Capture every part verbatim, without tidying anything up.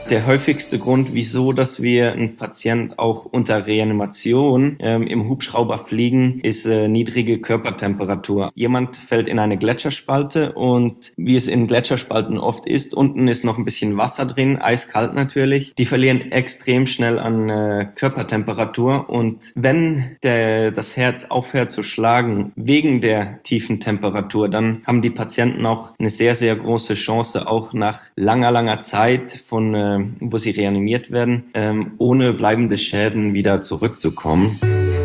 Der häufigste Grund, wieso, dass wir einen Patient auch unter Reanimation ähm, im Hubschrauber fliegen, ist äh, niedrige Körpertemperatur. Jemand fällt in eine Gletscherspalte und wie es in Gletscherspalten oft ist, unten ist noch ein bisschen Wasser drin, eiskalt natürlich. Die verlieren extrem schnell an äh, Körpertemperatur und wenn der, das Herz aufhört zu schlagen wegen der tiefen Temperatur, dann haben die Patienten auch eine sehr, sehr große Chance, auch nach langer, langer Zeit von äh, wo sie reanimiert werden, ähm, ohne bleibende Schäden wieder zurückzukommen.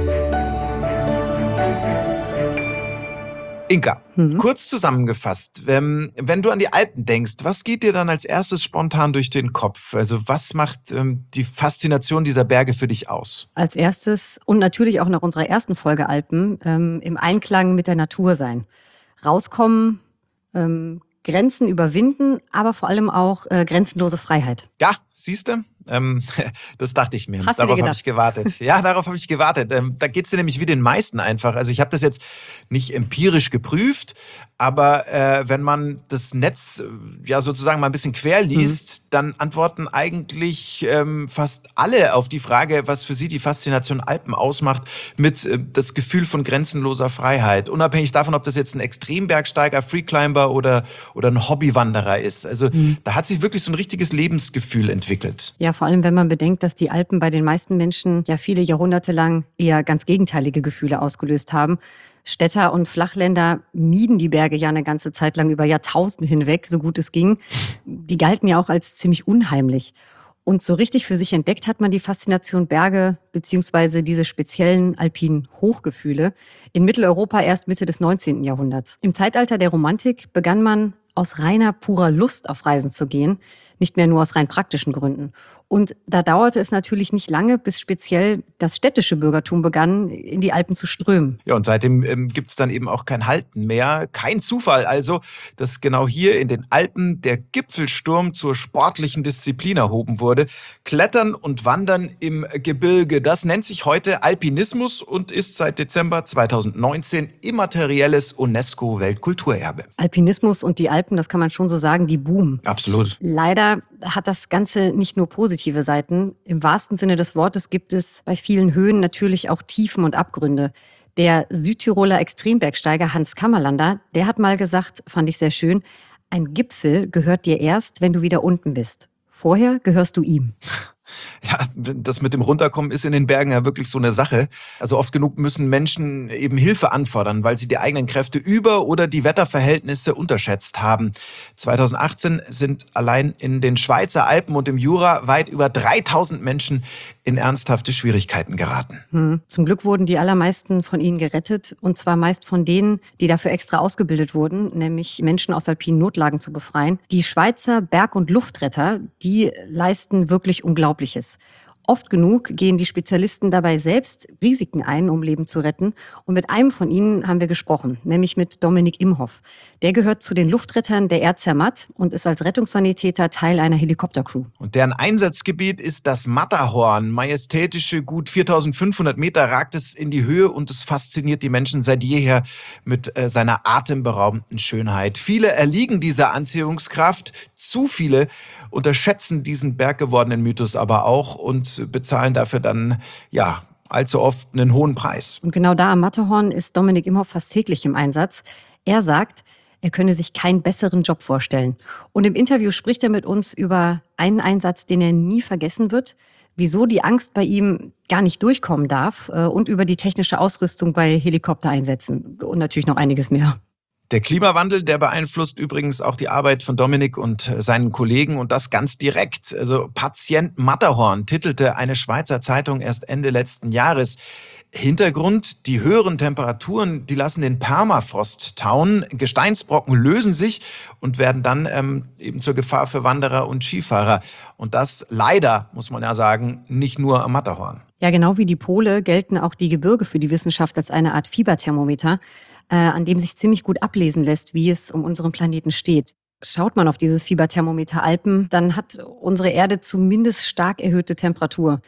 Inka, Mhm. kurz zusammengefasst, ähm, wenn du an die Alpen denkst, was geht dir dann als erstes spontan durch den Kopf? Also was macht ähm, die Faszination dieser Berge für dich aus? Als erstes und natürlich auch nach unserer ersten Folge Alpen ähm, im Einklang mit der Natur sein. Rauskommen, ähm, Grenzen überwinden, aber vor allem auch äh, grenzenlose Freiheit. Ja, siehst du? Ähm, das dachte ich mir. Hast du dir Darauf habe gedacht? ich gewartet. Ja, darauf habe ich gewartet. Ähm, da geht es dir nämlich wie den meisten einfach. Also ich habe das jetzt nicht empirisch geprüft, aber äh, wenn man das Netz äh, ja sozusagen mal ein bisschen quer liest, dann antworten eigentlich ähm, fast alle auf die Frage, was für sie die Faszination Alpen ausmacht, mit äh, das Gefühl von grenzenloser Freiheit. Unabhängig davon, ob das jetzt ein Extrembergsteiger, Freeclimber oder, oder ein Hobbywanderer ist. Also da hat sich wirklich so ein richtiges Lebensgefühl entwickelt. Ja, vor allem, wenn man bedenkt, dass die Alpen bei den meisten Menschen ja viele Jahrhunderte lang eher ganz gegenteilige Gefühle ausgelöst haben. Städter und Flachländer mieden die Berge ja eine ganze Zeit lang über Jahrtausende hinweg, so gut es ging. Die galten ja auch als ziemlich unheimlich. Und so richtig für sich entdeckt hat man die Faszination Berge beziehungsweise diese speziellen alpinen Hochgefühle in Mitteleuropa erst Mitte des neunzehnten Jahrhunderts. Im Zeitalter der Romantik begann man aus reiner, purer Lust auf Reisen zu gehen, nicht mehr nur aus rein praktischen Gründen. Und da dauerte es natürlich nicht lange, bis speziell das städtische Bürgertum begann, in die Alpen zu strömen. Ja, und seitdem ähm, gibt es dann eben auch kein Halten mehr. Kein Zufall also, dass genau hier in den Alpen der Gipfelsturm zur sportlichen Disziplin erhoben wurde. Klettern und Wandern im Gebirge, das nennt sich heute Alpinismus und ist seit Dezember zweitausendneunzehn immaterielles UNESCO-Weltkulturerbe. Alpinismus und die Alpen, das kann man schon so sagen, die boomen. Absolut. Leider hat das Ganze nicht nur positive Seiten. Im wahrsten Sinne des Wortes gibt es bei vielen Höhen natürlich auch Tiefen und Abgründe. Der Südtiroler Extrembergsteiger Hans Kammerlander, der hat mal gesagt, fand ich sehr schön, ein Gipfel gehört dir erst, wenn du wieder unten bist. Vorher gehörst du ihm. Ja, das mit dem Runterkommen ist in den Bergen ja wirklich so eine Sache. Also oft genug müssen Menschen eben Hilfe anfordern, weil sie die eigenen Kräfte über- oder die Wetterverhältnisse unterschätzt haben. zweitausendachtzehn sind allein in den Schweizer Alpen und im Jura weit über dreitausend Menschen in ernsthafte Schwierigkeiten geraten. Hm. Zum Glück wurden die allermeisten von ihnen gerettet und zwar meist von denen, die dafür extra ausgebildet wurden, nämlich Menschen aus alpinen Notlagen zu befreien. Die Schweizer Berg- und Luftretter, die leisten wirklich Unglaubliches. Oft genug gehen die Spezialisten dabei selbst Risiken ein, um Leben zu retten. Und mit einem von ihnen haben wir gesprochen, nämlich mit Dominik Imhoff. Der gehört zu den Luftrettern der Air Zermatt und ist als Rettungssanitäter Teil einer Helikoptercrew. Und deren Einsatzgebiet ist das Matterhorn. Majestätische gut viertausendfünfhundert Meter ragt es in die Höhe und es fasziniert die Menschen seit jeher mit äh, seiner atemberaubenden Schönheit. Viele erliegen dieser Anziehungskraft, zu viele unterschätzen diesen berggewordenen Mythos aber auch und bezahlen dafür dann, ja, allzu oft einen hohen Preis. Und genau da am Matterhorn ist Dominik Imhoff fast täglich im Einsatz. Er sagt, er könne sich keinen besseren Job vorstellen. Und im Interview spricht er mit uns über einen Einsatz, den er nie vergessen wird, wieso die Angst bei ihm gar nicht durchkommen darf äh, und über die technische Ausrüstung bei Helikoptereinsätzen und natürlich noch einiges mehr. Der Klimawandel, der beeinflusst übrigens auch die Arbeit von Dominik und seinen Kollegen und das ganz direkt. Also Patient Matterhorn titelte eine Schweizer Zeitung erst Ende letzten Jahres. Hintergrund, die höheren Temperaturen, die lassen den Permafrost tauen. Gesteinsbrocken lösen sich und werden dann ähm, eben zur Gefahr für Wanderer und Skifahrer. Und das leider, muss man ja sagen, nicht nur am Matterhorn. Ja, genau wie die Pole gelten auch die Gebirge für die Wissenschaft als eine Art Fieberthermometer, äh, an dem sich ziemlich gut ablesen lässt, wie es um unseren Planeten steht. Schaut man auf dieses Fieberthermometer Alpen, dann hat unsere Erde zumindest stark erhöhte Temperatur.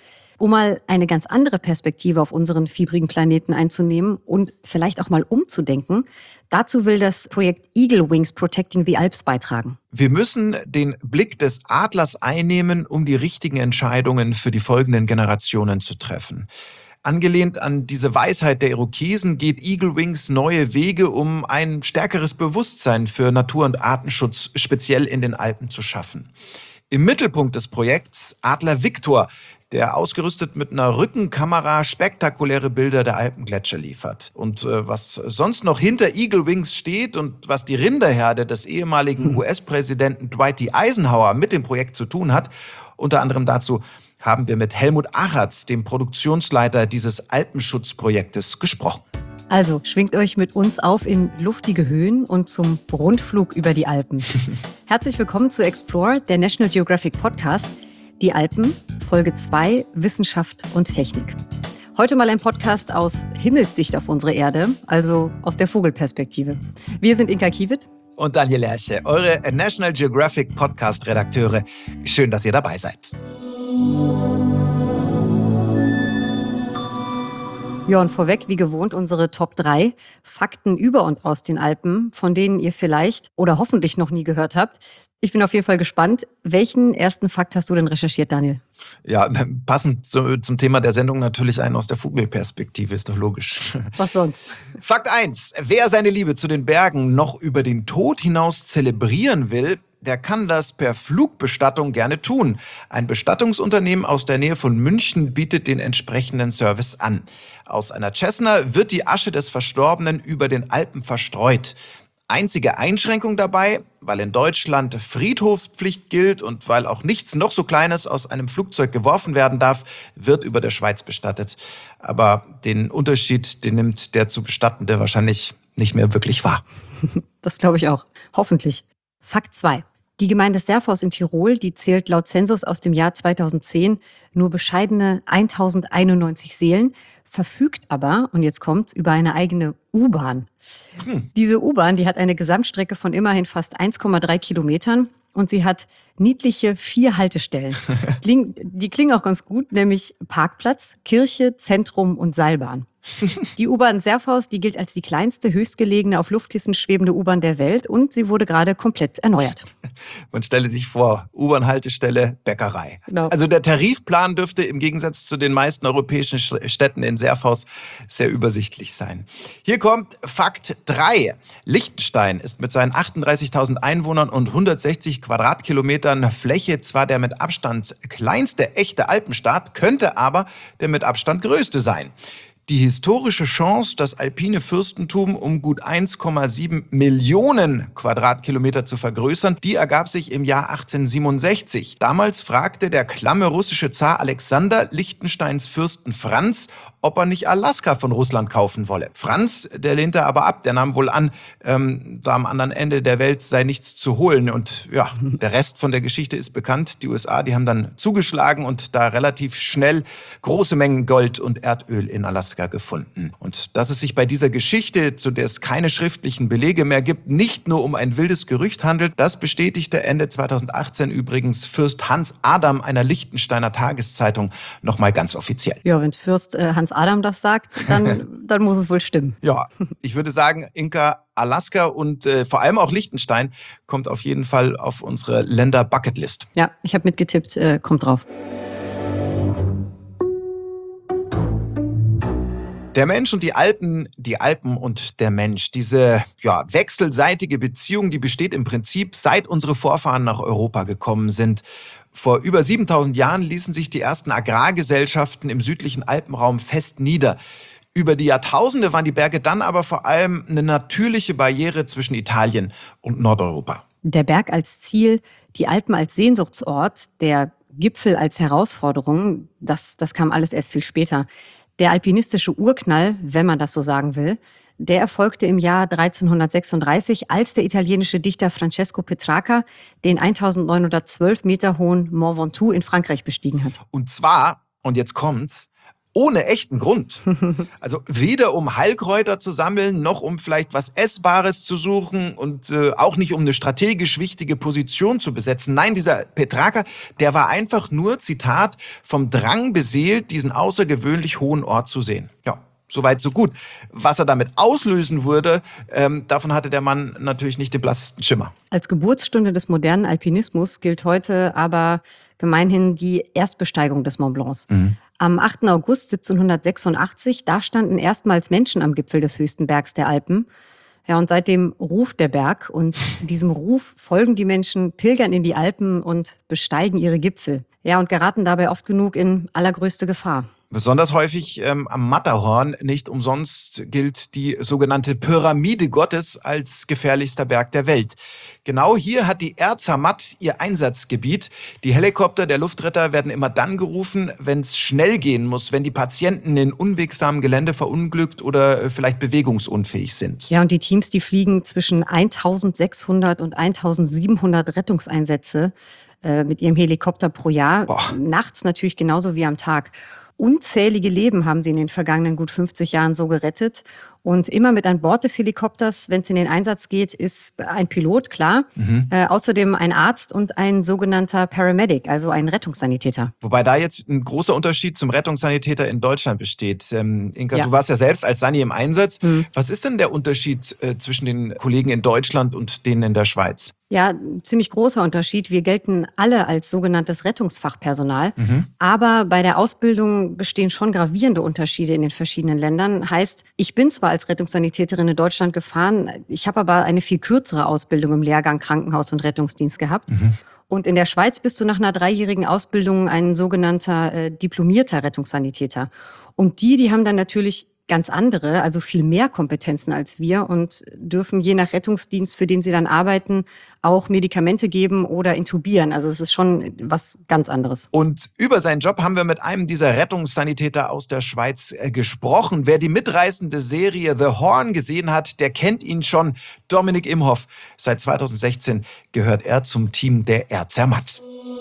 Um mal eine ganz andere Perspektive auf unseren fiebrigen Planeten einzunehmen und vielleicht auch mal umzudenken, dazu will das Projekt Eagle Wings Protecting the Alps beitragen. Wir müssen den Blick des Adlers einnehmen, um die richtigen Entscheidungen für die folgenden Generationen zu treffen. Angelehnt an diese Weisheit der Irokesen geht Eagle Wings neue Wege, um ein stärkeres Bewusstsein für Natur- und Artenschutz speziell in den Alpen zu schaffen. Im Mittelpunkt des Projekts Adler Victor, der ausgerüstet mit einer Rückenkamera spektakuläre Bilder der Alpengletscher liefert. Und äh, was sonst noch hinter Eagle Wings steht und was die Rinderherde des ehemaligen U S-Präsidenten Dwight D. Eisenhower mit dem Projekt zu tun hat, unter anderem dazu haben wir mit Helmut Achatz, dem Produktionsleiter dieses Alpenschutzprojektes, gesprochen. Also schwingt euch mit uns auf in luftige Höhen und zum Rundflug über die Alpen. Herzlich willkommen zu Explore, der National Geographic Podcast. Die Alpen, Folge zwei, Wissenschaft und Technik. Heute mal ein Podcast aus Himmelssicht auf unsere Erde, also aus der Vogelperspektive. Wir sind Inka Kiewit und Daniel Lerche, eure National Geographic Podcast-Redakteure. Schön, dass ihr dabei seid. Ja, und vorweg, wie gewohnt, unsere Top drei Fakten über und aus den Alpen, von denen ihr vielleicht oder hoffentlich noch nie gehört habt. Ich bin auf jeden Fall gespannt. Welchen ersten Fakt hast du denn recherchiert, Daniel? Ja, passend zu, zum Thema der Sendung natürlich einen aus der Vogelperspektive, ist doch logisch. Was sonst? Fakt eins. Wer seine Liebe zu den Bergen noch über den Tod hinaus zelebrieren will, der kann das per Flugbestattung gerne tun. Ein Bestattungsunternehmen aus der Nähe von München bietet den entsprechenden Service an. Aus einer Cessna wird die Asche des Verstorbenen über den Alpen verstreut. Einzige Einschränkung dabei, weil in Deutschland Friedhofspflicht gilt und weil auch nichts noch so Kleines aus einem Flugzeug geworfen werden darf, wird über der Schweiz bestattet. Aber den Unterschied, den nimmt der zu Bestattende wahrscheinlich nicht mehr wirklich wahr. Das glaube ich auch. Hoffentlich. Fakt zwei. Die Gemeinde Serfaus in Tirol, die zählt laut Zensus aus dem Jahr zweitausendzehn nur bescheidene tausendeinundneunzig Seelen, verfügt aber, und jetzt kommt's, über eine eigene U-Bahn. Hm. Diese U-Bahn, die hat eine Gesamtstrecke von immerhin fast eins Komma drei Kilometern und sie hat niedliche vier Haltestellen. Kling, die klingen auch ganz gut, nämlich Parkplatz, Kirche, Zentrum und Seilbahn. Die U-Bahn Serfaus, die gilt als die kleinste, höchstgelegene, auf Luftkissen schwebende U-Bahn der Welt und sie wurde gerade komplett erneuert. Man stelle sich vor, U-Bahn-Haltestelle, Bäckerei. Genau. Also der Tarifplan dürfte im Gegensatz zu den meisten europäischen Städten in Serfaus sehr übersichtlich sein. Hier kommt Fakt drei. Liechtenstein ist mit seinen achtunddreißigtausend Einwohnern und hundertsechzig Quadratkilometern Fläche zwar der mit Abstand kleinste echte Alpenstaat, könnte aber der mit Abstand größte sein. Die historische Chance, das alpine Fürstentum um gut eins Komma sieben Millionen Quadratkilometer zu vergrößern, die ergab sich im Jahr achtzehnhundertsiebenundsechzig. Damals fragte der klamme russische Zar Alexander Liechtensteins Fürsten Franz, ob er nicht Alaska von Russland kaufen wolle. Franz, der lehnte aber ab, der nahm wohl an, ähm, da am anderen Ende der Welt sei nichts zu holen. Und ja, der Rest von der Geschichte ist bekannt. Die U S A, die haben dann zugeschlagen und da relativ schnell große Mengen Gold und Erdöl in Alaska gefunden. Und dass es sich bei dieser Geschichte, zu der es keine schriftlichen Belege mehr gibt, nicht nur um ein wildes Gerücht handelt, das bestätigte Ende zweitausendachtzehn übrigens Fürst Hans Adam einer Liechtensteiner Tageszeitung nochmal ganz offiziell. Ja, wenn Fürst äh, Hans Adam das sagt, dann, dann muss es wohl stimmen. Ja, ich würde sagen, Inka, Alaska und äh, vor allem auch Liechtenstein kommt auf jeden Fall auf unsere Länder-Bucketlist. Ja, ich habe mitgetippt, äh, kommt drauf. Der Mensch und die Alpen, die Alpen und der Mensch. Diese ja, wechselseitige Beziehung, die besteht im Prinzip, seit unsere Vorfahren nach Europa gekommen sind. Vor über siebentausend Jahren ließen sich die ersten Agrargesellschaften im südlichen Alpenraum fest nieder. Über die Jahrtausende waren die Berge dann aber vor allem eine natürliche Barriere zwischen Italien und Nordeuropa. Der Berg als Ziel, die Alpen als Sehnsuchtsort, der Gipfel als Herausforderung, das, das kam alles erst viel später. Der alpinistische Urknall, wenn man das so sagen will, der erfolgte im Jahr dreizehnhundertsechsunddreißig, als der italienische Dichter Francesco Petrarca den eintausendneunhundertzwölf Meter hohen Mont Ventoux in Frankreich bestiegen hat. Und zwar, und jetzt kommt's, ohne echten Grund. Also weder um Heilkräuter zu sammeln, noch um vielleicht was Essbares zu suchen und äh, auch nicht um eine strategisch wichtige Position zu besetzen. Nein, dieser Petrarca, der war einfach nur, Zitat, vom Drang beseelt, diesen außergewöhnlich hohen Ort zu sehen. Ja. Soweit, so gut. Was er damit auslösen würde, ähm, davon hatte der Mann natürlich nicht den blassesten Schimmer. Als Geburtsstunde des modernen Alpinismus gilt heute aber gemeinhin die Erstbesteigung des Mont Blancs. Mhm. Am achten August siebzehnhundertsechsundachtzig, da standen erstmals Menschen am Gipfel des höchsten Bergs der Alpen. Ja, und seitdem ruft der Berg und diesem Ruf folgen die Menschen, pilgern in die Alpen und besteigen ihre Gipfel. Ja, und geraten dabei oft genug in allergrößte Gefahr. Besonders häufig ähm, am Matterhorn. Nicht umsonst gilt die sogenannte Pyramide Gottes als gefährlichster Berg der Welt. Genau hier hat die Air Zermatt ihr Einsatzgebiet. Die Helikopter der Luftretter werden immer dann gerufen, wenn es schnell gehen muss, wenn die Patienten in unwegsamem Gelände verunglückt oder vielleicht bewegungsunfähig sind. Ja, und die Teams, die fliegen zwischen eintausendsechshundert und eintausendsiebenhundert Rettungseinsätze äh, mit ihrem Helikopter pro Jahr. Boah. Nachts natürlich genauso wie am Tag. Unzählige Leben haben sie in den vergangenen gut fünfzig Jahren so gerettet. Und immer mit an Bord des Helikopters, wenn es in den Einsatz geht, ist ein Pilot, klar. Mhm. Äh, außerdem ein Arzt und ein sogenannter Paramedic, also ein Rettungssanitäter. Wobei da jetzt ein großer Unterschied zum Rettungssanitäter in Deutschland besteht. Ähm, Inka, ja. du warst ja selbst als Sani im Einsatz. Mhm. Was ist denn der Unterschied äh, zwischen den Kollegen in Deutschland und denen in der Schweiz? Ja, ein ziemlich großer Unterschied. Wir gelten alle als sogenanntes Rettungsfachpersonal. Mhm. Aber bei der Ausbildung bestehen schon gravierende Unterschiede in den verschiedenen Ländern. Heißt, ich bin zwar als Rettungssanitäterin in Deutschland gefahren, ich habe aber eine viel kürzere Ausbildung im Lehrgang Krankenhaus- und Rettungsdienst gehabt. Mhm. Und in der Schweiz bist du nach einer dreijährigen Ausbildung ein sogenannter äh, diplomierter Rettungssanitäter. Und die, die haben dann natürlich ganz andere, also viel mehr Kompetenzen als wir und dürfen je nach Rettungsdienst, für den sie dann arbeiten, auch Medikamente geben oder intubieren. Also es ist schon was ganz anderes. Und über seinen Job haben wir mit einem dieser Rettungssanitäter aus der Schweiz äh, gesprochen. Wer die mitreißende Serie The Horn gesehen hat, der kennt ihn schon. Dominik Imhoff. Seit zweitausendsechzehn gehört er zum Team der Air Zermatt.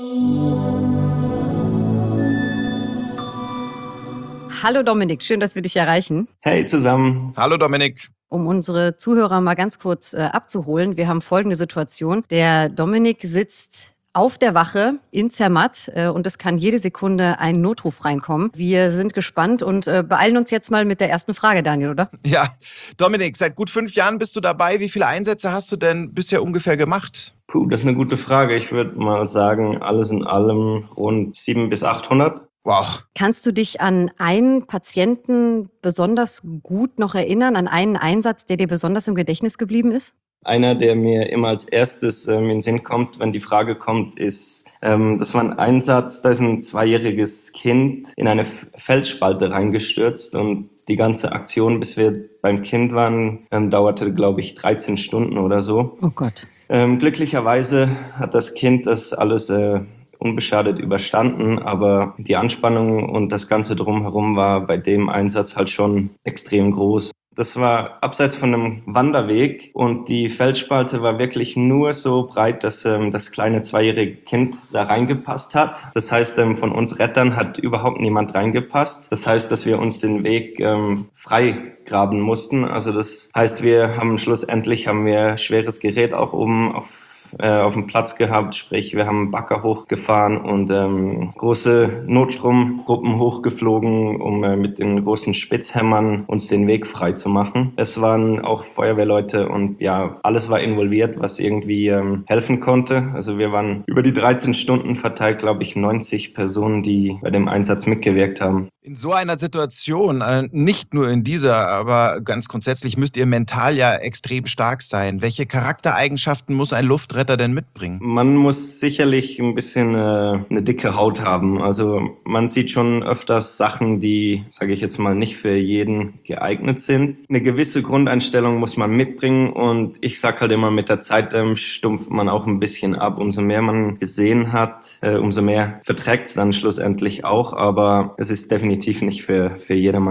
Hallo Dominik, schön, dass wir dich erreichen. Hey zusammen. Hallo Dominik. Um unsere Zuhörer mal ganz kurz äh, abzuholen, wir haben folgende Situation. Der Dominik sitzt auf der Wache in Zermatt äh, und es kann jede Sekunde ein Notruf reinkommen. Wir sind gespannt und äh, beeilen uns jetzt mal mit der ersten Frage, Daniel, oder? Ja, Dominik, seit gut fünf Jahren bist du dabei. Wie viele Einsätze hast du denn bisher ungefähr gemacht? Puh, das ist eine gute Frage. Ich würde mal sagen, alles in allem rund siebenhundert bis achthundert. Wow. Kannst du dich an einen Patienten besonders gut noch erinnern, an einen Einsatz, der dir besonders im Gedächtnis geblieben ist? Einer, der mir immer als erstes ähm, in den Sinn kommt, wenn die Frage kommt, ist, ähm, das war ein Einsatz, da ist ein zweijähriges Kind in eine F- Felsspalte reingestürzt und die ganze Aktion, bis wir beim Kind waren, ähm, dauerte, glaube ich, dreizehn Stunden oder so. Oh Gott. Ähm, glücklicherweise hat das Kind das alles äh, unbeschadet überstanden, aber die Anspannung und das Ganze drumherum war bei dem Einsatz halt schon extrem groß. Das war abseits von einem Wanderweg und die Felsspalte war wirklich nur so breit, dass ähm, das kleine zweijährige Kind da reingepasst hat. Das heißt, ähm, von uns Rettern hat überhaupt niemand reingepasst. Das heißt, dass wir uns den Weg ähm, frei graben mussten. Also das heißt, wir haben schlussendlich haben wir schweres Gerät auch oben auf auf dem Platz gehabt, sprich wir haben Bagger hochgefahren und ähm, große Notstromgruppen hochgeflogen, um äh, mit den großen Spitzhämmern uns den Weg frei zu machen. Es waren auch Feuerwehrleute und ja, alles war involviert, was irgendwie ähm, helfen konnte. Also wir waren über die dreizehn Stunden verteilt, glaube ich, neunzig Personen, die bei dem Einsatz mitgewirkt haben. In so einer Situation, äh, nicht nur in dieser, aber ganz grundsätzlich müsst ihr mental ja extrem stark sein. Welche Charaktereigenschaften muss ein Luftretter denn mitbringen? Man muss sicherlich ein bisschen äh, eine dicke Haut haben. Also man sieht schon öfters Sachen, die, sage ich jetzt mal, nicht für jeden geeignet sind. Eine gewisse Grundeinstellung muss man mitbringen und ich sag halt immer, mit der Zeit ähm, stumpft man auch ein bisschen ab. Umso mehr man gesehen hat, äh, umso mehr verträgt es dann schlussendlich auch, aber es ist definitiv nicht für, für jedermann.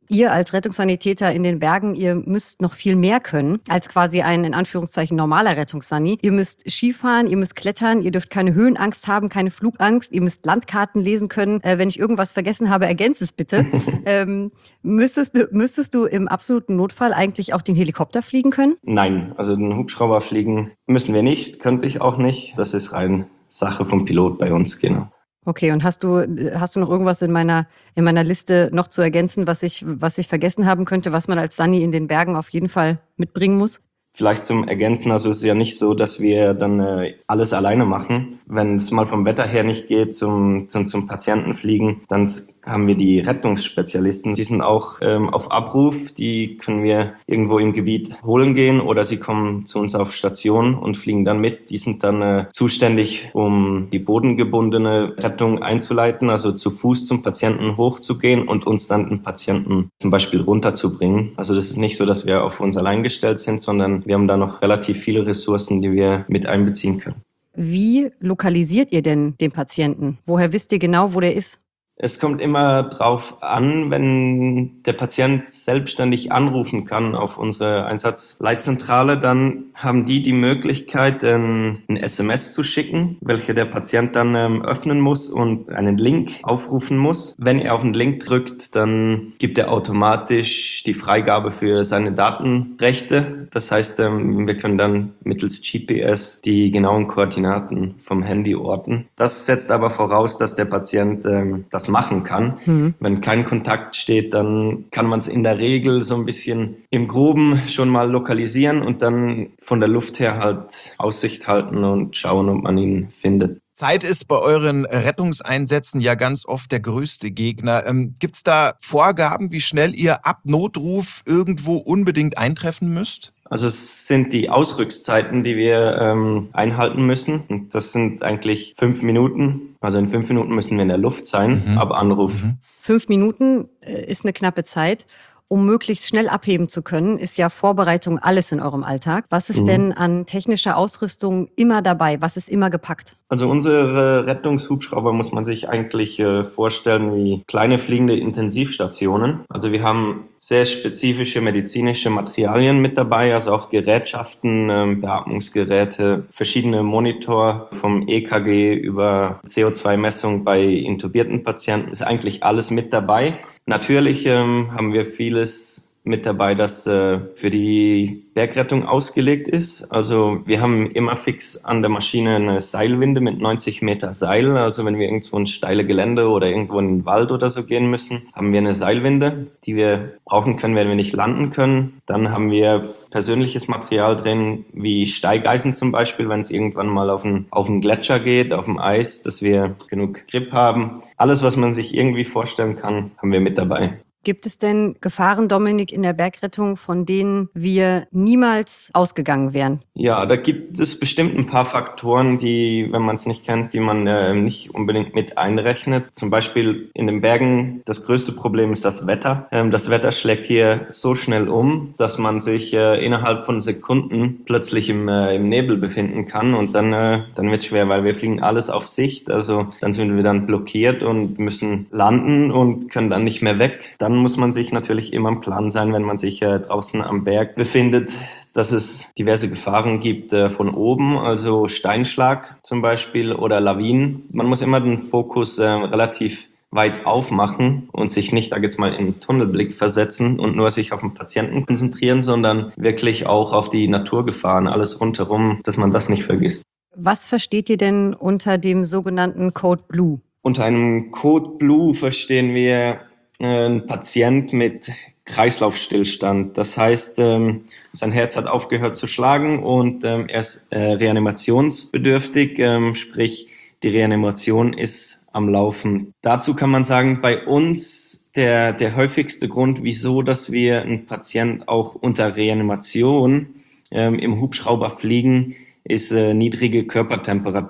Ihr als Rettungssanitäter in den Bergen, ihr müsst noch viel mehr können als quasi ein in Anführungszeichen normaler Rettungssani. Ihr müsst Skifahren, ihr müsst klettern, ihr dürft keine Höhenangst haben, keine Flugangst, ihr müsst Landkarten lesen können. Äh, wenn ich irgendwas vergessen habe, ergänzt es bitte. ähm, müsstest, du, müsstest du im absoluten Notfall eigentlich auch den Helikopter fliegen können? Nein, also den Hubschrauber fliegen müssen wir nicht, könnte ich auch nicht. Das ist rein Sache vom Pilot bei uns, genau. Okay, und hast du, hast du noch irgendwas in meiner, in meiner Liste noch zu ergänzen, was ich, was ich vergessen haben könnte, was man als Sani in den Bergen auf jeden Fall mitbringen muss? Vielleicht zum Ergänzen, also es ist ja nicht so, dass wir dann äh, alles alleine machen. Wenn es mal vom Wetter her nicht geht, zum, zum, zum Patienten fliegen, dann haben wir die Rettungsspezialisten. Die sind auch ähm, auf Abruf, die können wir irgendwo im Gebiet holen gehen oder sie kommen zu uns auf Station und fliegen dann mit. Die sind dann äh, zuständig, um die bodengebundene Rettung einzuleiten, also zu Fuß zum Patienten hochzugehen und uns dann den Patienten zum Beispiel runterzubringen. Also das ist nicht so, dass wir auf uns allein gestellt sind, sondern wir haben da noch relativ viele Ressourcen, die wir mit einbeziehen können. Wie lokalisiert ihr denn den Patienten? Woher wisst ihr genau, wo der ist? Es kommt immer drauf an, wenn der Patient selbstständig anrufen kann auf unsere Einsatzleitzentrale, dann haben die die Möglichkeit, ein, ein S M S zu schicken, welche der Patient dann ähm, öffnen muss und einen Link aufrufen muss. Wenn er auf den Link drückt, dann gibt er automatisch die Freigabe für seine Datenrechte. Das heißt, ähm, wir können dann mittels G P S die genauen Koordinaten vom Handy orten. Das setzt aber voraus, dass der Patient ähm, das machen kann. Mhm. Wenn kein Kontakt steht, dann kann man es in der Regel so ein bisschen im Groben schon mal lokalisieren und dann von der Luft her halt Aussicht halten und schauen, ob man ihn findet. Zeit ist bei euren Rettungseinsätzen ja ganz oft der größte Gegner. Ähm, gibt's da Vorgaben, wie schnell ihr ab Notruf irgendwo unbedingt eintreffen müsst? Also es sind die Ausrückszeiten, die wir ähm, einhalten müssen. Und das sind eigentlich fünf Minuten. Also in fünf Minuten müssen wir in der Luft sein, mhm. ab Anruf. Mhm. Fünf Minuten äh, ist eine knappe Zeit. Um möglichst schnell abheben zu können, ist ja Vorbereitung alles in eurem Alltag. Was ist mhm. denn an technischer Ausrüstung immer dabei? Was ist immer gepackt? Also unsere Rettungshubschrauber muss man sich eigentlich äh, vorstellen wie kleine fliegende Intensivstationen. Also wir haben sehr spezifische medizinische Materialien mit dabei, also auch Gerätschaften, äh, Beatmungsgeräte, verschiedene Monitor vom E K G über C O zwei Messung bei intubierten Patienten. Ist eigentlich alles mit dabei. Natürlich ähm, haben wir vieles mit dabei, das äh, für die Bergrettung ausgelegt ist. Also wir haben immer fix an der Maschine eine Seilwinde mit neunzig Meter Seil. Also wenn wir irgendwo in steile Gelände oder irgendwo in den Wald oder so gehen müssen, haben wir eine Seilwinde, die wir brauchen können, wenn wir nicht landen können. Dann haben wir persönliches Material drin, wie Steigeisen zum Beispiel, wenn es irgendwann mal auf den, auf den Gletscher geht, auf dem Eis, dass wir genug Grip haben. Alles, was man sich irgendwie vorstellen kann, haben wir mit dabei. Gibt es denn Gefahren, Dominik, in der Bergrettung, von denen wir niemals ausgegangen wären? Ja, da gibt es bestimmt ein paar Faktoren, die, wenn man es nicht kennt, die man äh, nicht unbedingt mit einrechnet. Zum Beispiel in den Bergen, das größte Problem ist das Wetter. Ähm, das Wetter schlägt hier so schnell um, dass man sich äh, innerhalb von Sekunden plötzlich im, äh, im Nebel befinden kann und dann, äh, dann wird es schwer, weil wir fliegen alles auf Sicht. Also dann sind wir dann blockiert und müssen landen und können dann nicht mehr weg. Dann muss man sich natürlich immer im Klaren sein, wenn man sich äh, draußen am Berg befindet, dass es diverse Gefahren gibt äh, von oben, also Steinschlag zum Beispiel oder Lawinen. Man muss immer den Fokus äh, relativ weit aufmachen und sich nicht, da jetzt mal in den Tunnelblick versetzen und nur sich auf den Patienten konzentrieren, sondern wirklich auch auf die Naturgefahren, alles rundherum, dass man das nicht vergisst. Was versteht ihr denn unter dem sogenannten Code Blue? Unter einem Code Blue verstehen wir ein Patient mit Kreislaufstillstand. Das heißt, ähm, sein Herz hat aufgehört zu schlagen und ähm, er ist äh, reanimationsbedürftig, ähm, sprich die Reanimation ist am Laufen. Dazu kann man sagen, bei uns der, der häufigste Grund, wieso, dass wir einen Patient auch unter Reanimation ähm, im Hubschrauber fliegen, ist äh, niedrige Körpertemperatur.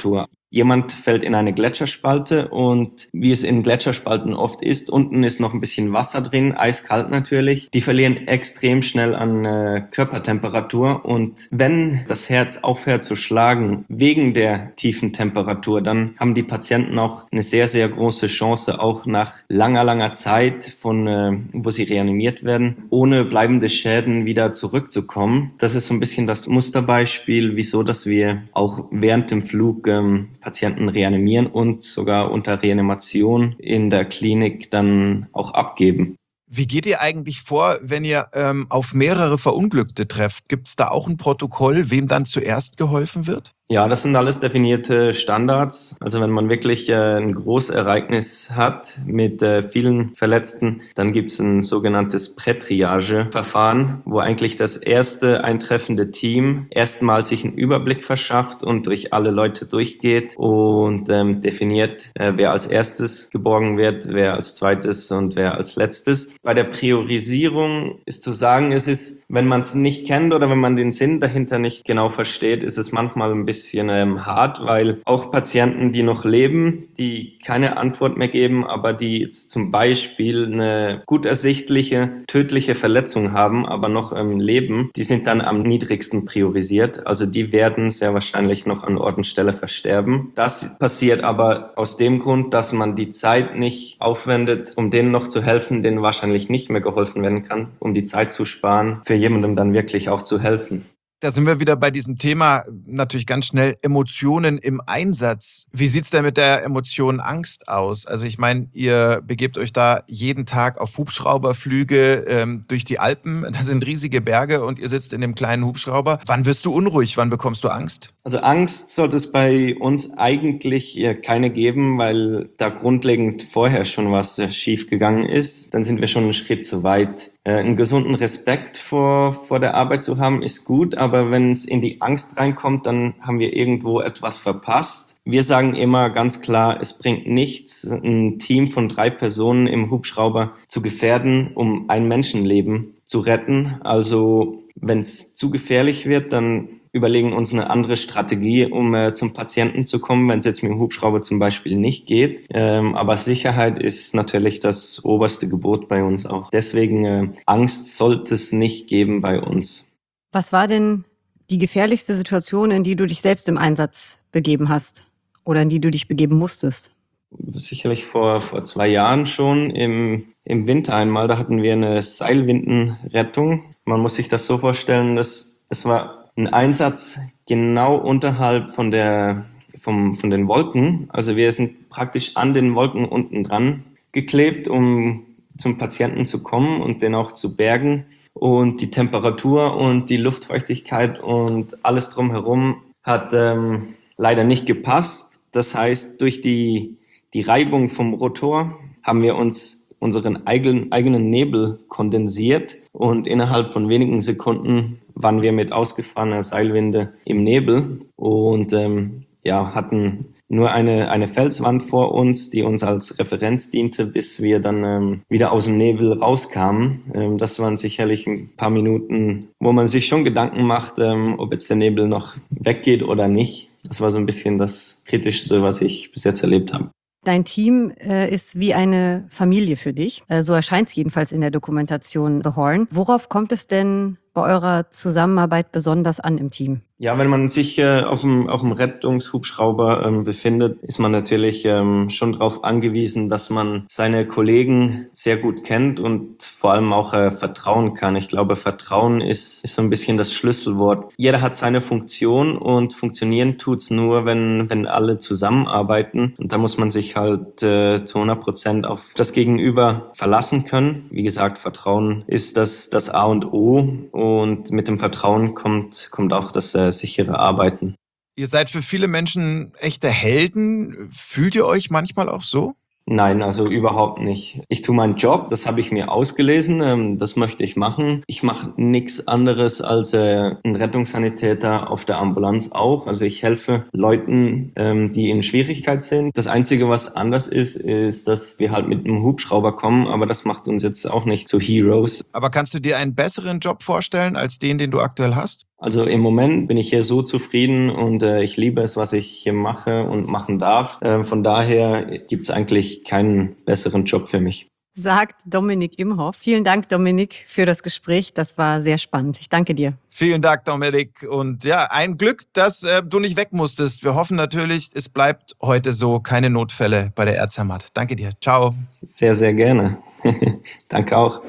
Jemand fällt in eine Gletscherspalte und wie es in Gletscherspalten oft ist, unten ist noch ein bisschen Wasser drin, eiskalt natürlich. Die verlieren extrem schnell an äh, Körpertemperatur und wenn das Herz aufhört zu schlagen wegen der tiefen Temperatur, dann haben die Patienten auch eine sehr, sehr große Chance, auch nach langer, langer Zeit, von äh, wo sie reanimiert werden, ohne bleibende Schäden wieder zurückzukommen. Das ist so ein bisschen das Musterbeispiel, wieso, dass wir auch während dem Flug ähm, Patienten reanimieren und sogar unter Reanimation in der Klinik dann auch abgeben. Wie geht ihr eigentlich vor, wenn ihr ähm, auf mehrere Verunglückte trefft? Gibt es da auch ein Protokoll, wem dann zuerst geholfen wird? Ja, das sind alles definierte Standards. Also wenn man wirklich äh, ein Großereignis hat mit äh, vielen Verletzten, dann gibt es ein sogenanntes Prätriage-Verfahren, wo eigentlich das erste eintreffende Team erstmal sich einen Überblick verschafft und durch alle Leute durchgeht und ähm, definiert, äh, wer als erstes geborgen wird, wer als zweites und wer als letztes. Bei der Priorisierung ist zu sagen, es ist, wenn man es nicht kennt oder wenn man den Sinn dahinter nicht genau versteht, ist es manchmal ein bisschen bisschen ähm, hart, weil auch Patienten, die noch leben, die keine Antwort mehr geben, aber die jetzt zum Beispiel eine gut ersichtliche, tödliche Verletzung haben, aber noch ähm, leben, die sind dann am niedrigsten priorisiert. Also die werden sehr wahrscheinlich noch an Ort und Stelle versterben. Das passiert aber aus dem Grund, dass man die Zeit nicht aufwendet, um denen noch zu helfen, denen wahrscheinlich nicht mehr geholfen werden kann, um die Zeit zu sparen, für jemandem dann wirklich auch zu helfen. Da sind wir wieder bei diesem Thema natürlich ganz schnell Emotionen im Einsatz. Wie sieht's denn mit der Emotion Angst aus? Also ich meine, ihr begebt euch da jeden Tag auf Hubschrauberflüge ähm, durch die Alpen. Da sind riesige Berge und ihr sitzt in dem kleinen Hubschrauber. Wann wirst du unruhig? Wann bekommst du Angst? Also Angst sollte es bei uns eigentlich keine geben, weil da grundlegend vorher schon was schief gegangen ist. Dann sind wir schon einen Schritt zu weit. Einen gesunden Respekt vor, vor der Arbeit zu haben, ist gut, aber wenn es in die Angst reinkommt, dann haben wir irgendwo etwas verpasst. Wir sagen immer ganz klar, es bringt nichts, ein Team von drei Personen im Hubschrauber zu gefährden, um ein Menschenleben zu retten. Also wenn es zu gefährlich wird, dann überlegen uns eine andere Strategie, um äh, zum Patienten zu kommen, wenn es jetzt mit dem Hubschrauber zum Beispiel nicht geht. Ähm, aber Sicherheit ist natürlich das oberste Gebot bei uns auch. Deswegen äh, Angst sollte es nicht geben bei uns. Was war denn die gefährlichste Situation, in die du dich selbst im Einsatz begeben hast oder in die du dich begeben musstest? Sicherlich vor, vor zwei Jahren schon im, im Winter einmal. Da hatten wir eine Seilwindenrettung. Man muss sich das so vorstellen, dass das war ein Einsatz genau unterhalb von der, vom, von den Wolken. Also wir sind praktisch an den Wolken unten dran geklebt, um zum Patienten zu kommen und den auch zu bergen. Und die Temperatur und die Luftfeuchtigkeit und alles drumherum hat ähm, leider nicht gepasst. Das heißt, durch die, die Reibung vom Rotor haben wir uns unseren eigenen, eigenen Nebel kondensiert und innerhalb von wenigen Sekunden waren wir mit ausgefahrener Seilwinde im Nebel und ähm, ja, hatten nur eine, eine Felswand vor uns, die uns als Referenz diente, bis wir dann ähm, wieder aus dem Nebel rauskamen. Ähm, das waren sicherlich ein paar Minuten, wo man sich schon Gedanken macht, ähm, ob jetzt der Nebel noch weggeht oder nicht. Das war so ein bisschen das Kritischste, was ich bis jetzt erlebt habe. Dein Team äh, ist wie eine Familie für dich. Äh, so erscheint es jedenfalls in der Dokumentation The Horn. Worauf kommt es denn bei eurer Zusammenarbeit besonders an im Team? Ja, wenn man sich äh, auf dem auf dem Rettungshubschrauber ähm, befindet, ist man natürlich ähm, schon darauf angewiesen, dass man seine Kollegen sehr gut kennt und vor allem auch äh, vertrauen kann. Ich glaube, Vertrauen ist ist so ein bisschen das Schlüsselwort. Jeder hat seine Funktion und funktionieren tut's nur, wenn wenn alle zusammenarbeiten. Und da muss man sich halt äh, zu hundert Prozent auf das Gegenüber verlassen können. Wie gesagt, Vertrauen ist das das A und O. Und mit dem Vertrauen kommt kommt auch das äh, sichere Arbeiten. Ihr seid für viele Menschen echte Helden. Fühlt ihr euch manchmal auch so? Nein, also überhaupt nicht. Ich tue meinen Job, das habe ich mir ausgelesen, ähm, das möchte ich machen. Ich mache nichts anderes als äh, ein Rettungssanitäter auf der Ambulanz auch. Also ich helfe Leuten, ähm, die in Schwierigkeit sind. Das Einzige, was anders ist, ist, dass wir halt mit einem Hubschrauber kommen, aber das macht uns jetzt auch nicht zu Heroes. Aber kannst du dir einen besseren Job vorstellen als den, den du aktuell hast? Also im Moment bin ich hier so zufrieden und äh, ich liebe es, was ich hier mache und machen darf. Äh, von daher gibt es eigentlich keinen besseren Job für mich. Sagt Dominik Imhoff. Vielen Dank, Dominik, für das Gespräch. Das war sehr spannend. Ich danke dir. Vielen Dank, Dominik. Und ja, ein Glück, dass äh, du nicht weg musstest. Wir hoffen natürlich, es bleibt heute so. Keine Notfälle bei der R Z M A T. Danke dir. Ciao. Sehr, sehr gerne. Danke auch.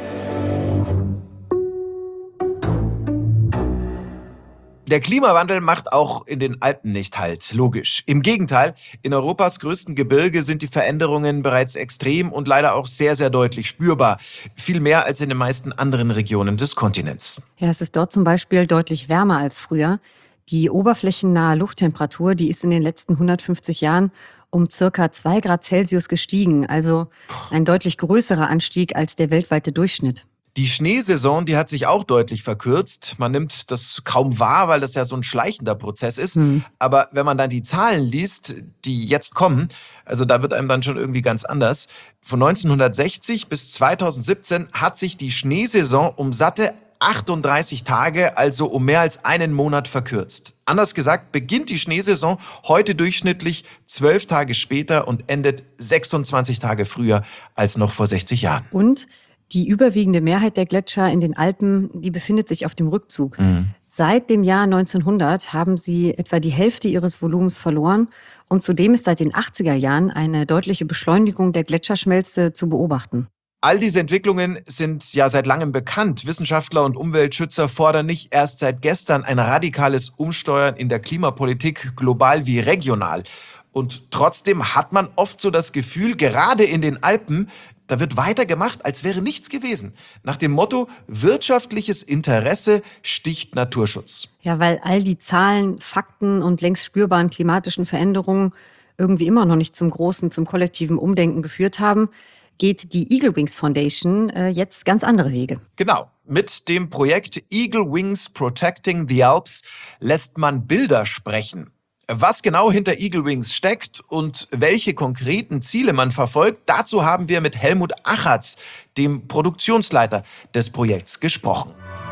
Der Klimawandel macht auch in den Alpen nicht Halt, logisch. Im Gegenteil, in Europas größten Gebirge sind die Veränderungen bereits extrem und leider auch sehr, sehr deutlich spürbar. Viel mehr als in den meisten anderen Regionen des Kontinents. Ja, es ist dort zum Beispiel deutlich wärmer als früher. Die oberflächennahe Lufttemperatur, die ist in den letzten hundertfünfzig Jahren um circa zwei Grad Celsius gestiegen. Also ein deutlich größerer Anstieg als der weltweite Durchschnitt. Die Schneesaison, die hat sich auch deutlich verkürzt. Man nimmt das kaum wahr, weil das ja so ein schleichender Prozess ist. Hm. Aber wenn man dann die Zahlen liest, die jetzt kommen, also da wird einem dann schon irgendwie ganz anders. Von neunzehnhundertsechzig bis zweitausendsiebzehn hat sich die Schneesaison um satte achtunddreißig Tage, also um mehr als einen Monat verkürzt. Anders gesagt, beginnt die Schneesaison heute durchschnittlich zwölf Tage später und endet sechsundzwanzig Tage früher als noch vor sechzig Jahren. Und die überwiegende Mehrheit der Gletscher in den Alpen, die befindet sich auf dem Rückzug. Mhm. Seit dem Jahr neunzehnhundert haben sie etwa die Hälfte ihres Volumens verloren. Und zudem ist seit den achtziger Jahren eine deutliche Beschleunigung der Gletscherschmelze zu beobachten. All diese Entwicklungen sind ja seit langem bekannt. Wissenschaftler und Umweltschützer fordern nicht erst seit gestern ein radikales Umsteuern in der Klimapolitik, global wie regional. Und trotzdem hat man oft so das Gefühl, gerade in den Alpen, da wird weitergemacht, als wäre nichts gewesen. Nach dem Motto, wirtschaftliches Interesse sticht Naturschutz. Ja, weil all die Zahlen, Fakten und längst spürbaren klimatischen Veränderungen irgendwie immer noch nicht zum großen, zum kollektiven Umdenken geführt haben, geht die Eagle Wings Foundation äh, jetzt ganz andere Wege. Genau. Mit dem Projekt Eagle Wings Protecting the Alps lässt man Bilder sprechen. Was genau hinter Eagle Wings steckt und welche konkreten Ziele man verfolgt, dazu haben wir mit Helmut Achatz, dem Produktionsleiter des Projekts, gesprochen.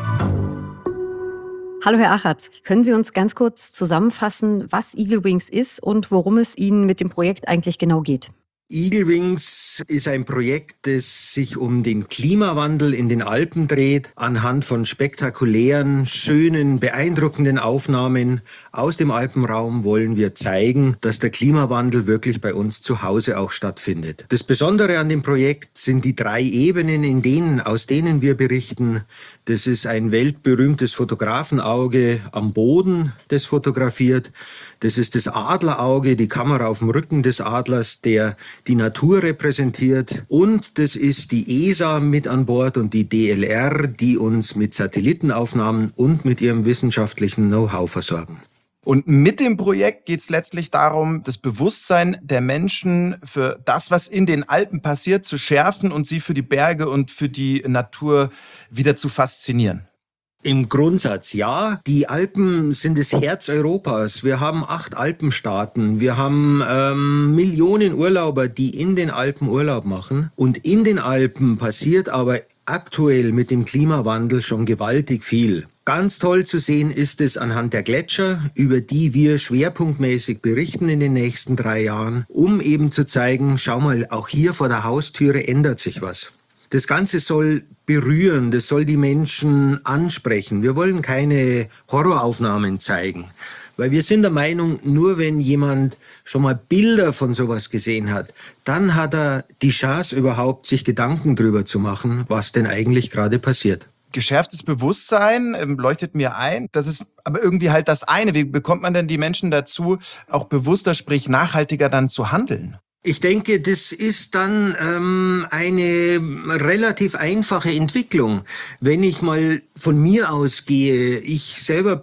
Hallo Herr Achatz, können Sie uns ganz kurz zusammenfassen, was Eagle Wings ist und worum es Ihnen mit dem Projekt eigentlich genau geht? Eagle Wings ist ein Projekt, das sich um den Klimawandel in den Alpen dreht. Anhand von spektakulären, schönen, beeindruckenden Aufnahmen aus dem Alpenraum wollen wir zeigen, dass der Klimawandel wirklich bei uns zu Hause auch stattfindet. Das Besondere an dem Projekt sind die drei Ebenen, in denen, aus denen wir berichten. Das ist ein weltberühmtes Fotografenauge am Boden, das fotografiert. Das ist das Adlerauge, die Kamera auf dem Rücken des Adlers, der die Natur repräsentiert. Und das ist die E S A mit an Bord und die D L R, die uns mit Satellitenaufnahmen und mit ihrem wissenschaftlichen Know-how versorgen. Und mit dem Projekt geht es letztlich darum, das Bewusstsein der Menschen für das, was in den Alpen passiert, zu schärfen und sie für die Berge und für die Natur wieder zu faszinieren. Im Grundsatz ja. Die Alpen sind das Herz Europas. Wir haben acht Alpenstaaten. Wir haben ähm, Millionen Urlauber, die in den Alpen Urlaub machen. Und in den Alpen passiert aber aktuell mit dem Klimawandel schon gewaltig viel. Ganz toll zu sehen ist es anhand der Gletscher, über die wir schwerpunktmäßig berichten in den nächsten drei Jahren, um eben zu zeigen, schau mal, auch hier vor der Haustüre ändert sich was. Das Ganze soll berühren, das soll die Menschen ansprechen. Wir wollen keine Horroraufnahmen zeigen, weil wir sind der Meinung, nur wenn jemand schon mal Bilder von sowas gesehen hat, dann hat er die Chance überhaupt, sich Gedanken drüber zu machen, was denn eigentlich gerade passiert. Geschärftes Bewusstsein ähm, leuchtet mir ein. Das ist aber irgendwie halt das eine. Wie bekommt man denn die Menschen dazu, auch bewusster, sprich nachhaltiger dann zu handeln? Ich denke, das ist dann ähm, eine relativ einfache Entwicklung. Wenn ich mal von mir ausgehe, ich selber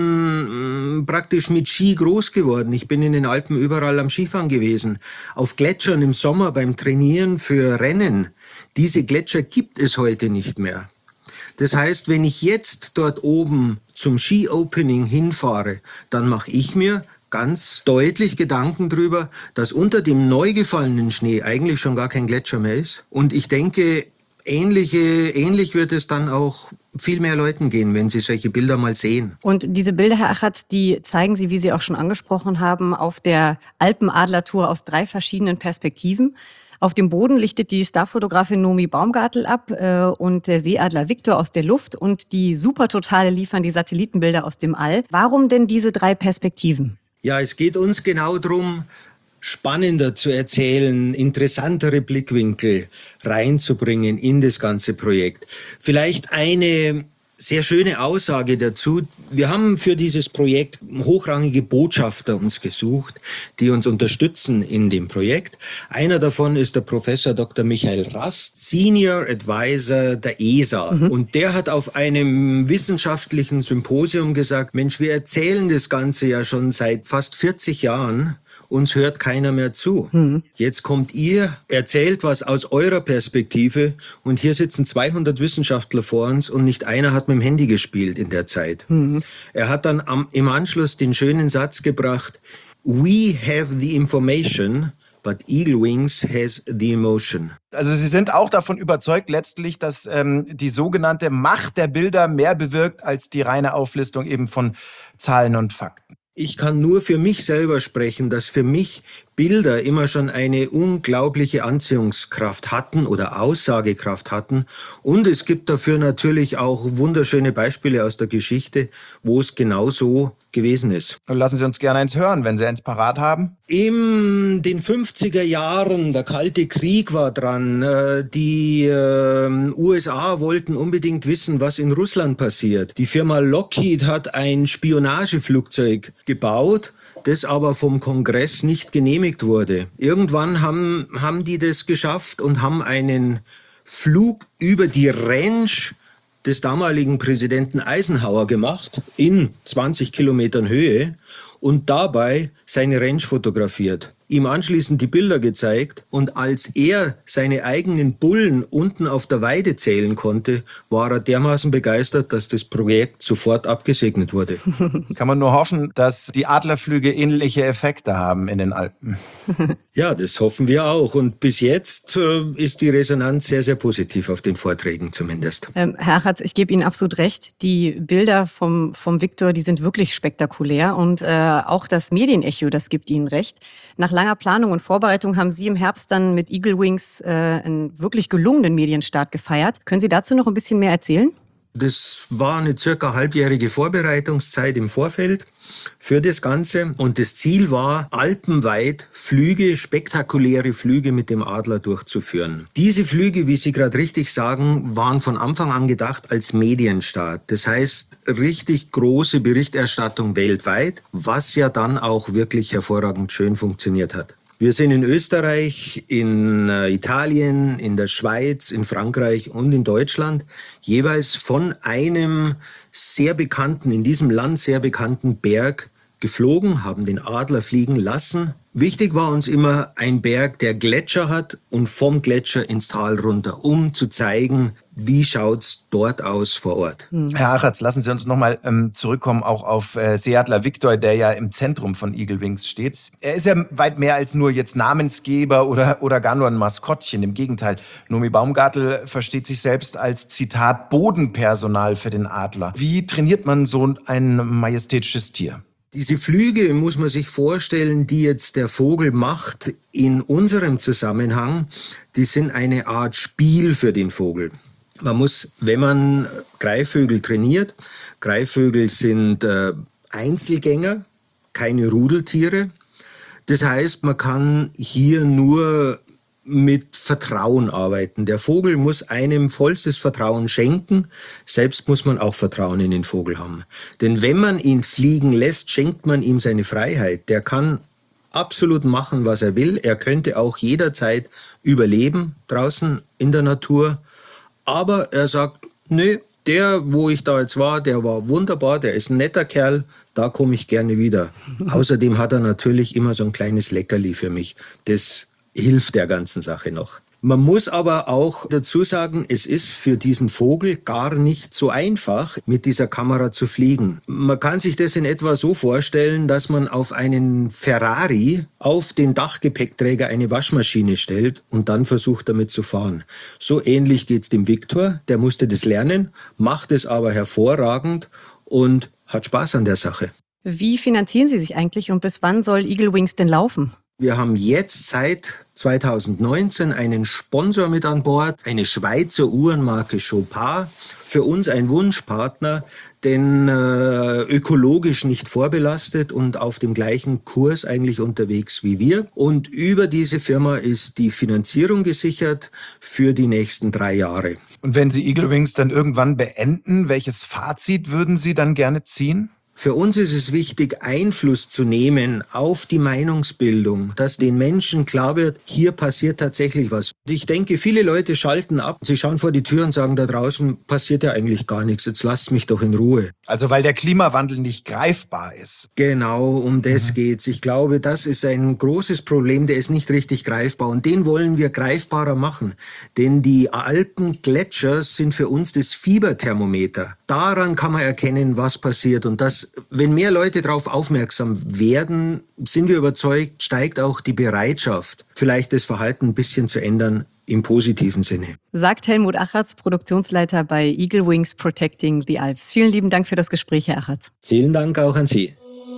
bin äh, praktisch mit Ski groß geworden. Ich bin in den Alpen überall am Skifahren gewesen. Auf Gletschern im Sommer beim Trainieren für Rennen. Diese Gletscher gibt es heute nicht mehr. Das heißt, wenn ich jetzt dort oben zum Ski-Opening hinfahre, dann mache ich mir ganz deutlich Gedanken drüber, dass unter dem neu gefallenen Schnee eigentlich schon gar kein Gletscher mehr ist. Und ich denke, ähnliche, ähnlich wird es dann auch viel mehr Leuten gehen, wenn sie solche Bilder mal sehen. Und diese Bilder, Herr Achatz, die zeigen Sie, wie Sie auch schon angesprochen haben, auf der Alpenadlertour aus drei verschiedenen Perspektiven. Auf dem Boden lichtet die Starfotografin Nomi Baumgartel ab äh, und der Seeadler Viktor aus der Luft und die Supertotale liefern die Satellitenbilder aus dem All. Warum denn diese drei Perspektiven? Ja, es geht uns genau darum, spannender zu erzählen, interessantere Blickwinkel reinzubringen in das ganze Projekt. Vielleicht eine sehr schöne Aussage dazu. Wir haben für dieses Projekt hochrangige Botschafter uns gesucht, die uns unterstützen in dem Projekt. Einer davon ist der Professor Doktor Michael Rast, Senior Advisor der E S A. Mhm. Und der hat auf einem wissenschaftlichen Symposium gesagt, Mensch, wir erzählen das Ganze ja schon seit fast vierzig Jahren. Uns hört keiner mehr zu. Mhm. Jetzt kommt ihr, erzählt was aus eurer Perspektive und hier sitzen zweihundert Wissenschaftler vor uns und nicht einer hat mit dem Handy gespielt in der Zeit. Mhm. Er hat dann am, im Anschluss den schönen Satz gebracht, we have the information, but Eagle Wings has the emotion. Also Sie sind auch davon überzeugt letztlich, dass ähm, die sogenannte Macht der Bilder mehr bewirkt als die reine Auflistung eben von Zahlen und Fakten. Ich kann nur für mich selber sprechen, dass für mich Bilder immer schon eine unglaubliche Anziehungskraft hatten oder Aussagekraft hatten. Und es gibt dafür natürlich auch wunderschöne Beispiele aus der Geschichte, wo es genau so gewesen ist. Lassen Sie uns gerne eins hören, wenn Sie eins parat haben. In den fünfziger Jahren, der Kalte Krieg war dran. Die U S A wollten unbedingt wissen, was in Russland passiert. Die Firma Lockheed hat ein Spionageflugzeug gebaut, das aber vom Kongress nicht genehmigt wurde. Irgendwann haben, haben die das geschafft und haben einen Flug über die Range des damaligen Präsidenten Eisenhower gemacht, in zwanzig Kilometern Höhe, und dabei seine Range fotografiert. Ihm anschließend die Bilder gezeigt, und als er seine eigenen Bullen unten auf der Weide zählen konnte, war er dermaßen begeistert, dass das Projekt sofort abgesegnet wurde. Kann man nur hoffen, dass die Adlerflüge ähnliche Effekte haben in den Alpen. Ja, das hoffen wir auch. Und bis jetzt äh, ist die Resonanz sehr, sehr positiv auf den Vorträgen zumindest. Ähm, Herr Achatz, ich gebe Ihnen absolut recht. Die Bilder vom, vom Viktor, die sind wirklich spektakulär. Und äh, auch das Medienecho, das gibt Ihnen recht. Nach langer Planung und Vorbereitung haben Sie im Herbst dann mit Eagle Wings äh, einen wirklich gelungenen Medienstart gefeiert. Können Sie dazu noch ein bisschen mehr erzählen? Das war eine circa halbjährige Vorbereitungszeit im Vorfeld für das Ganze. Und das Ziel war, alpenweit Flüge, spektakuläre Flüge mit dem Adler durchzuführen. Diese Flüge, wie Sie gerade richtig sagen, waren von Anfang an gedacht als Medienstart. Das heißt, richtig große Berichterstattung weltweit, was ja dann auch wirklich hervorragend schön funktioniert hat. Wir sind in Österreich, in Italien, in der Schweiz, in Frankreich und in Deutschland jeweils von einem sehr bekannten, in diesem Land sehr bekannten Berg geflogen, haben den Adler fliegen lassen. Wichtig war uns immer ein Berg, der Gletscher hat, und vom Gletscher ins Tal runter, um zu zeigen, wie schaut's dort aus vor Ort. Herr Achatz, lassen Sie uns nochmal ähm, zurückkommen auch auf äh, Seeadler Viktor, der ja im Zentrum von Eagle Wings steht. Er ist ja weit mehr als nur jetzt Namensgeber oder, oder gar nur ein Maskottchen. Im Gegenteil, Nomi Baumgartel versteht sich selbst als, Zitat, Bodenpersonal für den Adler. Wie trainiert man so ein majestätisches Tier? Diese Flüge muss man sich vorstellen, die jetzt der Vogel macht in unserem Zusammenhang, die sind eine Art Spiel für den Vogel. Man muss, wenn man Greifvögel trainiert, Greifvögel sind äh, Einzelgänger, keine Rudeltiere. Das heißt, man kann hier nur mit Vertrauen arbeiten. Der Vogel muss einem vollstes Vertrauen schenken. Selbst muss man auch Vertrauen in den Vogel haben. Denn wenn man ihn fliegen lässt, schenkt man ihm seine Freiheit. Der kann absolut machen, was er will. Er könnte auch jederzeit überleben draußen in der Natur. Aber er sagt, nö, der, wo ich da jetzt war, der war wunderbar, der ist ein netter Kerl, da komme ich gerne wieder. Außerdem hat er natürlich immer so ein kleines Leckerli für mich. Das hilft der ganzen Sache noch. Man muss aber auch dazu sagen, es ist für diesen Vogel gar nicht so einfach, mit dieser Kamera zu fliegen. Man kann sich das in etwa so vorstellen, dass man auf einen Ferrari auf den Dachgepäckträger eine Waschmaschine stellt und dann versucht, damit zu fahren. So ähnlich geht's dem Viktor. Der musste das lernen, macht es aber hervorragend und hat Spaß an der Sache. Wie finanzieren Sie sich eigentlich und bis wann soll Eagle Wings denn laufen? Wir haben jetzt seit zweitausendneunzehn einen Sponsor mit an Bord, eine Schweizer Uhrenmarke Chopard. Für uns ein Wunschpartner, denn äh, ökologisch nicht vorbelastet und auf dem gleichen Kurs eigentlich unterwegs wie wir. Und über diese Firma ist die Finanzierung gesichert für die nächsten drei Jahre. Und wenn Sie Eagle Wings dann irgendwann beenden, welches Fazit würden Sie dann gerne ziehen? Für uns ist es wichtig, Einfluss zu nehmen auf die Meinungsbildung, dass den Menschen klar wird, hier passiert tatsächlich was. Ich denke, viele Leute schalten ab, sie schauen vor die Tür und sagen, da draußen passiert ja eigentlich gar nichts, jetzt lasst mich doch in Ruhe. Also weil der Klimawandel nicht greifbar ist. Genau, um das mhm. geht's. Ich glaube, das ist ein großes Problem, der ist nicht richtig greifbar und den wollen wir greifbarer machen. Denn die Alpengletscher sind für uns das Fieberthermometer. Daran kann man erkennen, was passiert und das, wenn mehr Leute darauf aufmerksam werden, sind wir überzeugt, steigt auch die Bereitschaft, vielleicht das Verhalten ein bisschen zu ändern im positiven Sinne. Sagt Helmut Achatz, Produktionsleiter bei Eagle Wings Protecting the Alps. Vielen lieben Dank für das Gespräch, Herr Achatz. Vielen Dank auch an Sie.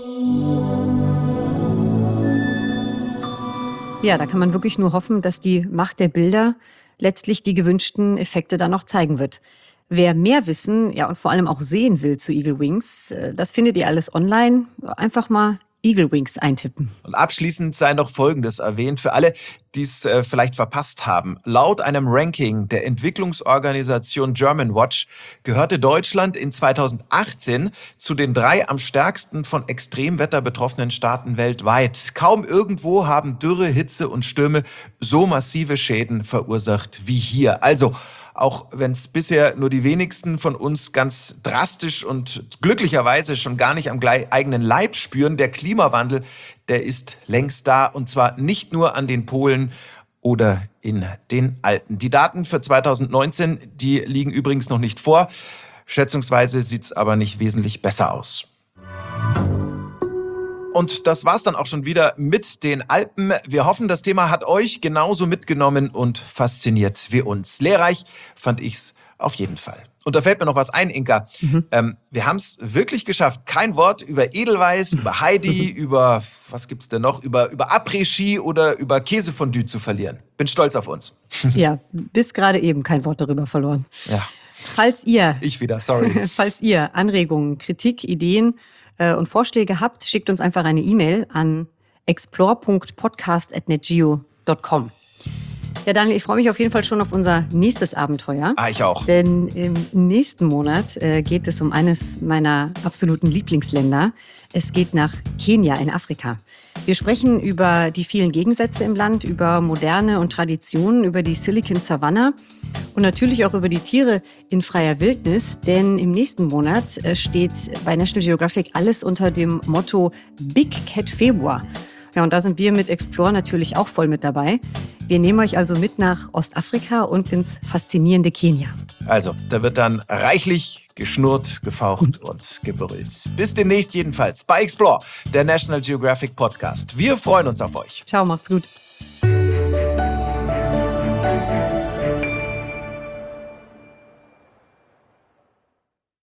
Ja, da kann man wirklich nur hoffen, dass die Macht der Bilder letztlich die gewünschten Effekte dann noch zeigen wird. Wer mehr wissen, ja und vor allem auch sehen will zu Eagle Wings, das findet ihr alles online. Einfach mal Eagle Wings eintippen. Und abschließend sei noch Folgendes erwähnt für alle, die es äh, vielleicht verpasst haben. Laut einem Ranking der Entwicklungsorganisation Germanwatch gehörte Deutschland in zweitausendachtzehn zu den drei am stärksten von Extremwetter betroffenen Staaten weltweit. Kaum irgendwo haben Dürre, Hitze und Stürme so massive Schäden verursacht wie hier. Also auch wenn es bisher nur die wenigsten von uns ganz drastisch und glücklicherweise schon gar nicht am eigenen Leib spüren, der Klimawandel, der ist längst da und zwar nicht nur an den Polen oder in den Alpen. Die Daten für zweitausendneunzehn, die liegen übrigens noch nicht vor. Schätzungsweise sieht es aber nicht wesentlich besser aus. Und das war's dann auch schon wieder mit den Alpen. Wir hoffen, das Thema hat euch genauso mitgenommen und fasziniert wie uns. Lehrreich fand ich's auf jeden Fall. Und da fällt mir noch was ein, Inka. Mhm. Ähm, wir haben es wirklich geschafft, kein Wort über Edelweiß, über Heidi, über, was gibt's denn noch, über, über Après-Ski oder über Käsefondue zu verlieren. Bin stolz auf uns. Ja, bis gerade eben kein Wort darüber verloren. Ja. Falls ihr... Ich wieder, sorry. Falls ihr Anregungen, Kritik, Ideen und Vorschläge habt, schickt uns einfach eine E-Mail an explore punkt podcast at netgeo punkt com. Ja, Daniel, ich freue mich auf jeden Fall schon auf unser nächstes Abenteuer. Ah, ich auch. Denn im nächsten Monat äh, geht es um eines meiner absoluten Lieblingsländer. Es geht nach Kenia in Afrika. Wir sprechen über die vielen Gegensätze im Land, über Moderne und Traditionen, über die Silicon Savanna und natürlich auch über die Tiere in freier Wildnis. Denn im nächsten Monat äh, steht bei National Geographic alles unter dem Motto Big Cat Februar. Ja, und da sind wir mit Explore natürlich auch voll mit dabei. Wir nehmen euch also mit nach Ostafrika und ins faszinierende Kenia. Also, da wird dann reichlich geschnurrt, gefaucht und gebrüllt. Bis demnächst jedenfalls bei Explore, der National Geographic Podcast. Wir freuen uns auf euch. Ciao, macht's gut.